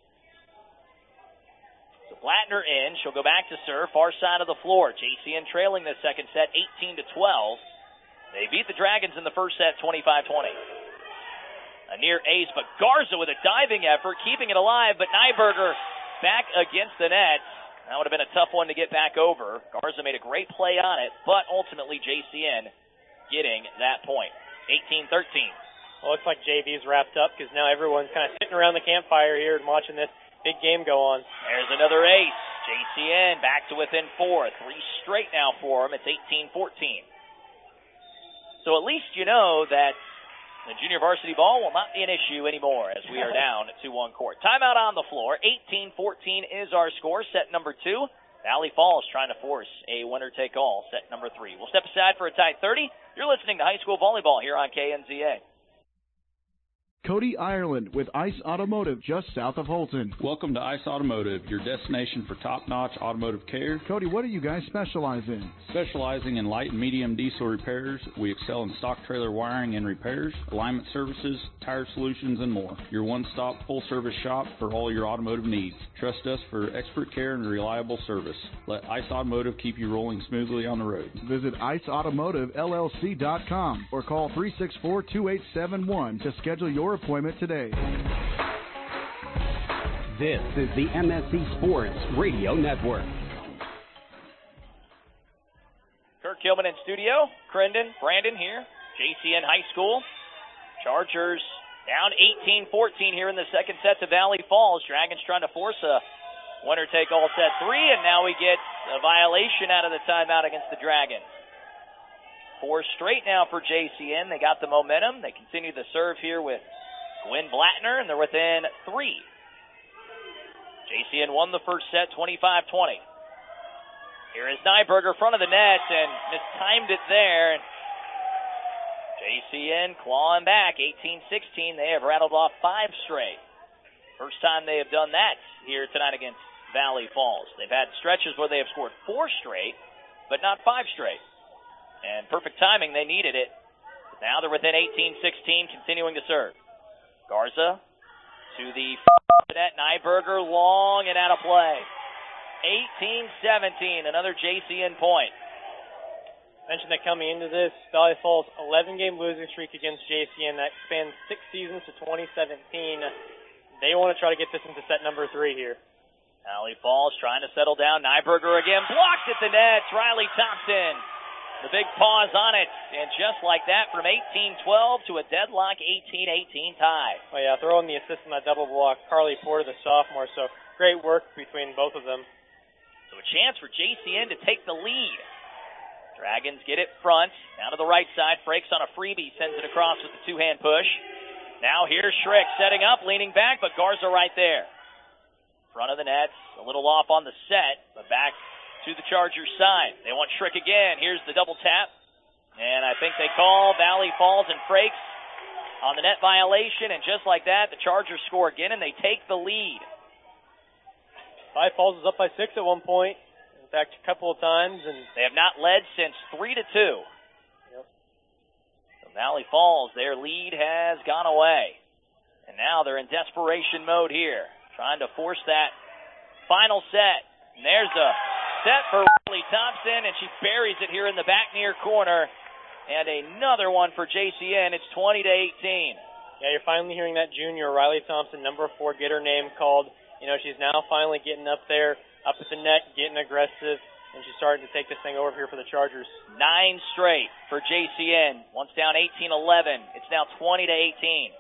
So Blattner in. She'll go back to serve. Far side of the floor. J C N trailing this second set, eighteen to twelve. They beat the Dragons in the first set, twenty-five twenty. A near ace, but Garza with a diving effort, keeping it alive, but Nyberger back against the net. That would have been a tough one to get back over. Garza made a great play on it, but ultimately J C N getting that point. eighteen thirteen. Well, looks like J V's wrapped up because now everyone's kind of sitting around the campfire here and watching this big game go on. There's another ace. J C N back to within four. Three straight now for them. It's eighteen fourteen. So at least you know that the junior varsity ball will not be an issue anymore as we are down to one court. Timeout on the floor. eighteen fourteen is our score. Set number two. Valley Falls trying to force a winner-take-all. Set number three. We'll step aside for a tight thirty. You're listening to high school volleyball here on K N Z A. Cody Ireland with Ice Automotive just south of Holton. Welcome to Ice Automotive, your destination for top-notch automotive care. Cody, what do you guys specialize in? Specializing in light and medium diesel repairs, we excel in stock trailer wiring and repairs, alignment services, tire solutions, and more. Your one-stop full-service shop for all your automotive needs. Trust us for expert care and reliable service. Let Ice Automotive keep you rolling smoothly on the road. Visit ice automotive L L C dot com or call three six four, two eight seven one to schedule your appointment today. This is the M S C Sports Radio Network. Kirk Hillman in studio. Crendon, Brandon here. J C N High School. Chargers down eighteen fourteen here in the second set to Valley Falls. Dragons trying to force a winner-take-all set three, and now we get a violation out of the timeout against the Dragons. Four straight now for J C N. They got the momentum. They continue the serve here with Gwen Blattner, and they're within three. J C N won the first set, twenty-five twenty. Here is Nyberger, front of the net, and mistimed it there. J C N clawing back, eighteen sixteen. They have rattled off five straight. First time they have done that here tonight against Valley Falls. They've had stretches where they have scored four straight, but not five straight. And perfect timing, they needed it. Now they're within eighteen sixteen, continuing to serve. Garza to the net. Nyberger long and out of play. eighteen seventeen, another J C N point. Mentioned that coming into this, Valley Falls eleven-game losing streak against J C N. That spans six seasons to twenty seventeen. They want to try to get this into set number three here. Valley Falls trying to settle down. Nyberger again blocked at the net. Riley Thompson. The big pause on it, and just like that, from eighteen twelve to a deadlock eighteen eighteen tie. Oh, yeah, throwing the assist on that double block, Carly Porter, the sophomore, so great work between both of them. So a chance for J C N to take the lead. Dragons get it front, down to the right side. Frakes on a freebie, sends it across with the two-hand push. Now here's Schrick setting up, leaning back, but Garza right there. Front of the net, a little off on the set, but back to the Chargers side. They want Schrick again. Here's the double tap. And I think they call Valley Falls and Frakes on the net violation. And just like that, the Chargers score again, and they take the lead. Valley Falls is up by six at one point. In fact, a couple of times. And they have not led since three to two. Yep. So Valley Falls, their lead has gone away. And now they're in desperation mode here, trying to force that final set. And there's a set for Riley Thompson, and she buries it here in the back near corner. And another one for J C N. It's twenty to eighteen. Yeah, you're finally hearing that junior Riley Thompson, number four, get her name called. You know, she's now finally getting up there, up at the net, getting aggressive, and she's starting to take this thing over here for the Chargers. Nine straight for J C N. Once down eighteen eleven. It's now twenty to eighteen.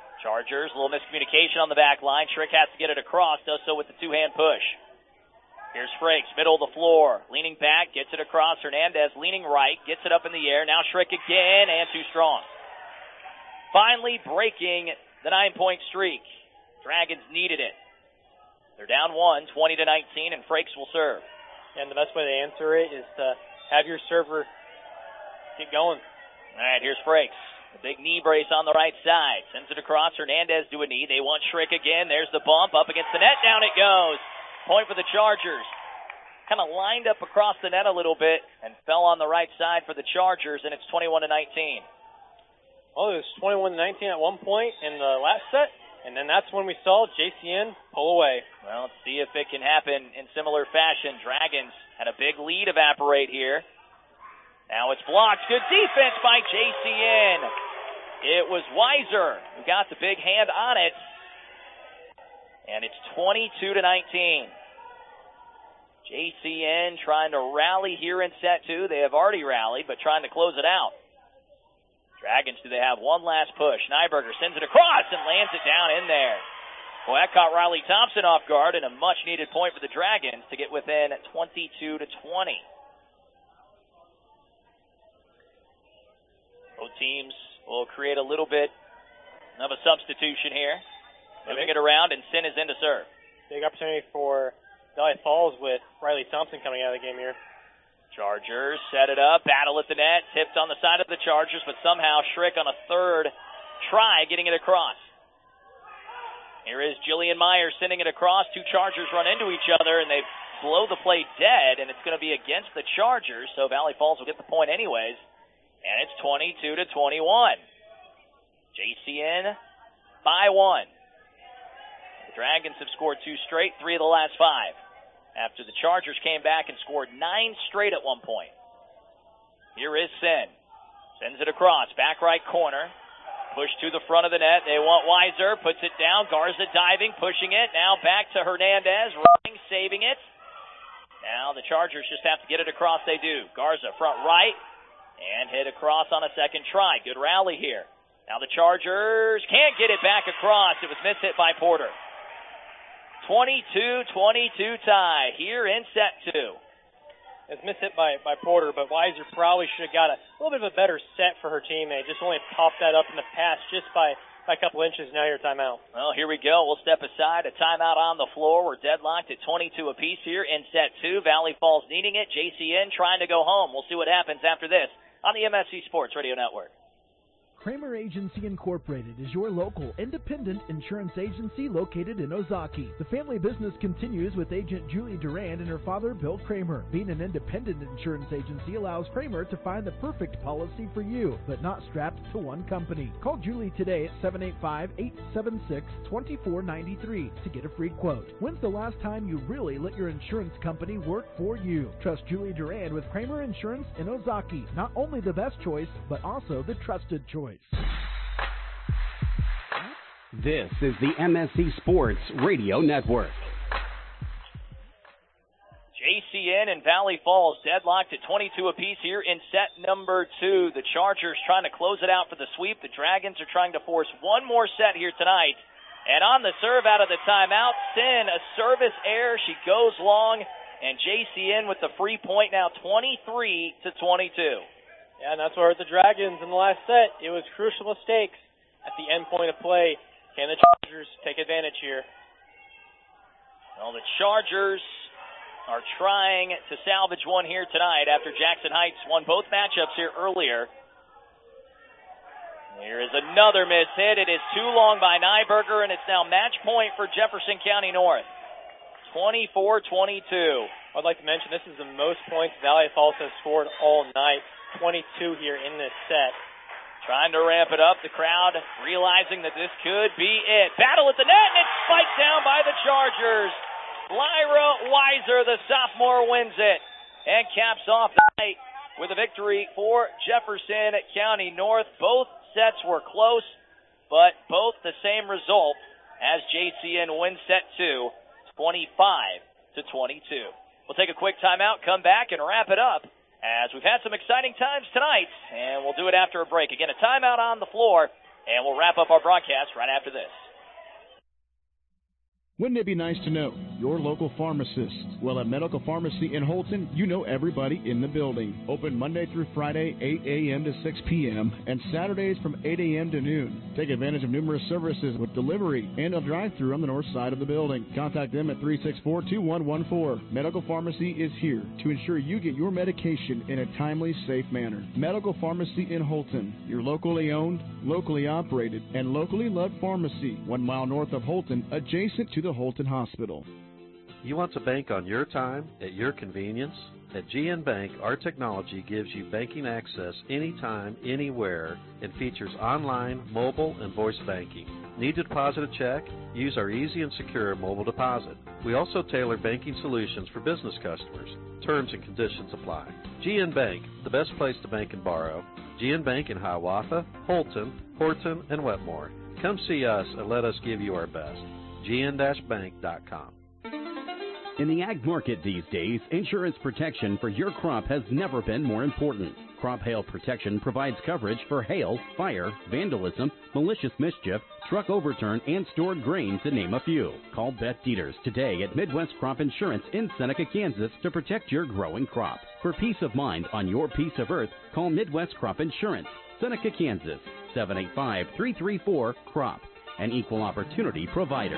Chargers, a little miscommunication on the back line. Schrick has to get it across, does so with the two-hand push. Here's Frakes, middle of the floor, leaning back, gets it across. Hernandez leaning right, gets it up in the air. Now Schrick again, and too strong. Finally breaking the nine-point streak. Dragons needed it. They're down one, twenty to nineteen, and Frakes will serve. And the best way to answer it is to have your server get going. All right, here's Frakes. A big knee brace on the right side. Sends it across. Hernandez to a knee. They want Schrick again. There's the bump. Up against the net. Down it goes. Point for the Chargers. Kind of lined up across the net a little bit and fell on the right side for the Chargers, and it's twenty-one to nineteen. Well, it was twenty-one to nineteen at one point in the last set, and then that's when we saw J C N pull away. Well, let's see if it can happen in similar fashion. Dragons had a big lead evaporate here. Now it's blocked. Good defense by J C N. It was Weiser who got the big hand on it. And it's twenty-two to nineteen. J C N trying to rally here in set two. They have already rallied, but trying to close it out. Dragons, do they have one last push? Nyberger sends it across and lands it down in there. Boy, that caught Riley Thompson off guard, and a much-needed point for the Dragons to get within twenty-two to twenty. Both teams will create a little bit of a substitution here. Moving it around, and Sin is in to serve. Big opportunity for Valley Falls with Riley Thompson coming out of the game here. Chargers set it up, battle at the net, tipped on the side of the Chargers, but somehow Schrick on a third try getting it across. Here is Jillian Meyer sending it across. Two Chargers run into each other, and they blow the play dead, and it's going to be against the Chargers, so Valley Falls will get the point anyways. And it's twenty-two to twenty-one. J C N by one. The Dragons have scored two straight, three of the last five, after the Chargers came back and scored nine straight at one point. Here is Sin. Sends it across, back right corner. Push to the front of the net. They want Weiser. Puts it down. Garza diving, pushing it. Now back to Hernandez, running, saving it. Now the Chargers just have to get it across. They do. Garza front right and hit across on a second try. Good rally here. Now the Chargers can't get it back across. It was mishit by Porter. twenty-two twenty-two tie here in set two. It's mishit by, by Porter, but Weiser probably should have got a little bit of a better set for her teammate. Just only popped that up in the pass just by, by a couple inches. Now your timeout. Well, here we go. We'll step aside. A timeout on the floor. We're deadlocked at twenty-two apiece here in set two. Valley Falls needing it. J C N trying to go home. We'll see what happens after this on the M S C Sports Radio Network. Kramer Agency Incorporated is your local independent insurance agency located in Ozaki. The family business continues with agent Julie Durand and her father, Bill Kramer. Being an independent insurance agency allows Kramer to find the perfect policy for you, but not strapped to one company. Call Julie today at seven eight five, eight seven six, two four nine three to get a free quote. When's the last time you really let your insurance company work for you? Trust Julie Durand with Kramer Insurance in Ozaki. Not only the best choice, but also the trusted choice. This is the M S C Sports Radio Network. J C N and Valley Falls deadlocked at twenty-two apiece here in set number two. The Chargers trying to close it out for the sweep. The Dragons are trying to force one more set here tonight. And on the serve out of the timeout, Sin, a service error. She goes long, and J C N with the free point now twenty-three to twenty-two. Yeah, and that's what hurt the Dragons in the last set. It was crucial mistakes at the end point of play. Can the Chargers take advantage here? Well, the Chargers are trying to salvage one here tonight after Jackson Heights won both matchups here earlier. Here is another miss hit. It is too long by Nyberger, and it's now match point for Jefferson County North. twenty-four twenty-two. I'd like to mention this is the most points Valley Falls has scored all night. twenty-two here in this set. Trying to ramp it up. The crowd realizing that this could be it. Battle at the net, and it's spiked down by the Chargers. Lyra Weiser, the sophomore, wins it and caps off the night with a victory for Jefferson County North. Both sets were close, but both the same result as J C N wins set two, twenty-five to twenty-two. We'll take a quick timeout, come back, and wrap it up, as we've had some exciting times tonight, and we'll do it after a break. Again, a timeout on the floor, and we'll wrap up our broadcast right after this. Wouldn't it be nice to know your local pharmacist. Well, at Medical Pharmacy in Holton, you know everybody in the building. Open Monday through Friday, eight a.m. to six p.m., and Saturdays from eight a.m. to noon. Take advantage of numerous services with delivery and a drive-thru on the north side of the building. Contact them at three six four, two one one four. Medical Pharmacy is here to ensure you get your medication in a timely, safe manner. Medical Pharmacy in Holton, your locally owned, locally operated, and locally loved pharmacy, one mile north of Holton, adjacent to the Holton Hospital. You want to bank on your time, at your convenience? At G N Bank, our technology gives you banking access anytime, anywhere, and features online, mobile, and voice banking. Need to deposit a check? Use our easy and secure mobile deposit. We also tailor banking solutions for business customers. Terms and conditions apply. G N Bank, the best place to bank and borrow. G N Bank in Hiawatha, Holton, Horton, and Wetmore. Come see us and let us give you our best. G N bank dot com. In the ag market these days, insurance protection for your crop has never been more important. Crop Hail Protection provides coverage for hail, fire, vandalism, malicious mischief, truck overturn, and stored grain, to name a few. Call Beth Dieters today at Midwest Crop Insurance in Seneca, Kansas, to protect your growing crop. For peace of mind on your piece of earth, call Midwest Crop Insurance, Seneca, Kansas, seven eight five, three three four, C R O P, an equal opportunity provider.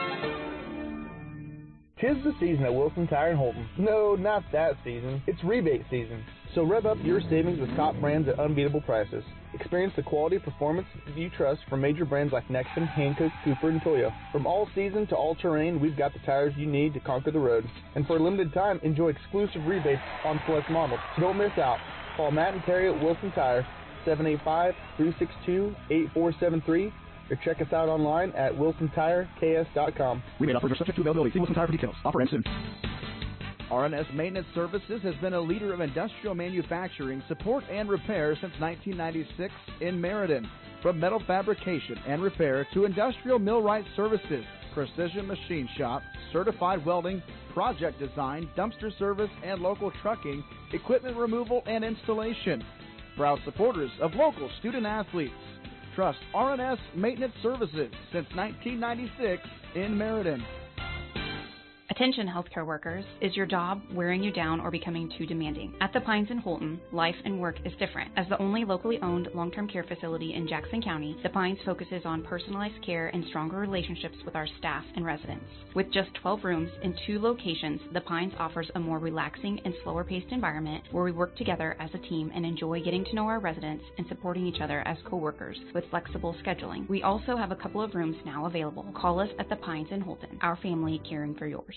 Tis the season at Wilson Tire in Holton. No, not that season. It's rebate season. So rev up your savings with top brands at unbeatable prices. Experience the quality performance you trust from major brands like Nexen, Hankook, Cooper, and Toyo. From all season to all terrain, we've got the tires you need to conquer the road. And for a limited time, enjoy exclusive rebates on select models. So don't miss out. Call Matt and Terry at Wilson Tire, seven eight five, three six two, eight four seven three. Or check us out online at wilson tire k s dot com. Rebate offers are subject to availability. See Wilson Tire for details. Offer ends soon. R and S Maintenance Services has been a leader of industrial manufacturing, support, and repair since nineteen ninety-six in Meriden. From metal fabrication and repair to industrial millwright services, precision machine shop, certified welding, project design, dumpster service, and local trucking, equipment removal, and installation. Proud supporters of local student athletes. Trust R and S Maintenance Services since nineteen ninety-six in Meriden. Attention healthcare workers, is your job wearing you down or becoming too demanding? At the Pines in Holton, life and work is different. As the only locally owned long-term care facility in Jackson County, the Pines focuses on personalized care and stronger relationships with our staff and residents. With just twelve rooms in two locations, the Pines offers a more relaxing and slower-paced environment where we work together as a team and enjoy getting to know our residents and supporting each other as co-workers with flexible scheduling. We also have a couple of rooms now available. Call us at the Pines in Holton, our family caring for yours.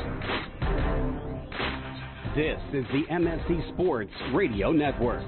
This is the M S C Sports Radio Network.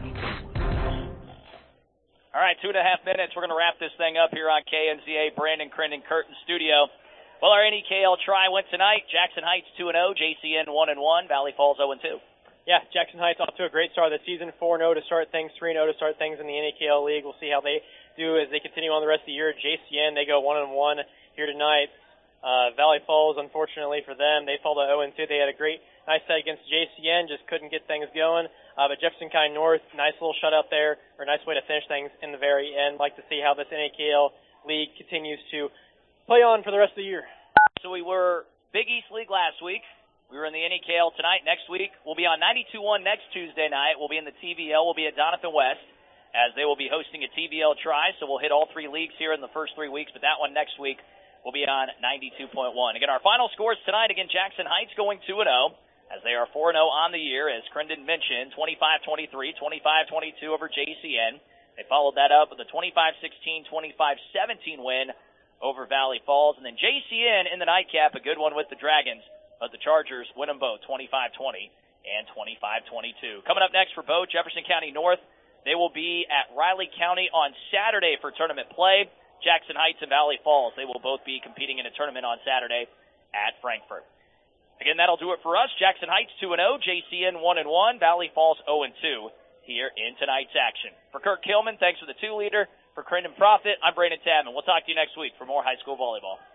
All right, two and a half minutes. We're going to wrap this thing up here on K N Z A. Brandon Crinden, Curtin Studio. Well, our N E K L try went tonight. Jackson Heights two and oh, J C N one and one, Valley Falls oh and two. Yeah, Jackson Heights off to a great start of the season, four and oh to start things, three and oh to start things in the N E K L League. We'll see how they do as they continue on the rest of the year. J C N, they go one and one here tonight. Uh, Valley Falls, unfortunately for them, they fell to oh and two. They had a great, nice set against J C N, just couldn't get things going. Uh, but Jefferson County North, nice little shutout there, or nice way to finish things in the very end. Like to see how this N A K L League continues to play on for the rest of the year. So we were Big East League last week. We were in the N E K L tonight. Next week, we'll be on ninety-two point one next Tuesday night. We'll be in the T V L. We'll be at Doniphan West, as they will be hosting a T V L try. So we'll hit all three leagues here in the first three weeks, but that one next week will be on ninety-two point one. Again, our final scores tonight, again, Jackson Heights going two and oh, as they are four and oh on the year, as Crinden mentioned, twenty-five twenty-three, twenty-five twenty-two over J C N. They followed that up with a twenty-five sixteen, twenty-five seventeen win over Valley Falls. And then J C N in the nightcap, a good one with the Dragons, but the Chargers win them both, twenty-five twenty and twenty-five twenty-two. Coming up next for both Jefferson County North, they will be at Riley County on Saturday for tournament play. Jackson Heights and Valley Falls, they will both be competing in a tournament on Saturday at Frankfort. Again, that'll do it for us. Jackson Heights two and oh, J C N one and one, Valley Falls oh and two here in tonight's action. For Kirk Kilman, thanks for the two-leader. For Crinden Profit, I'm Brandon Tadman. We'll talk to you next week for more high school volleyball.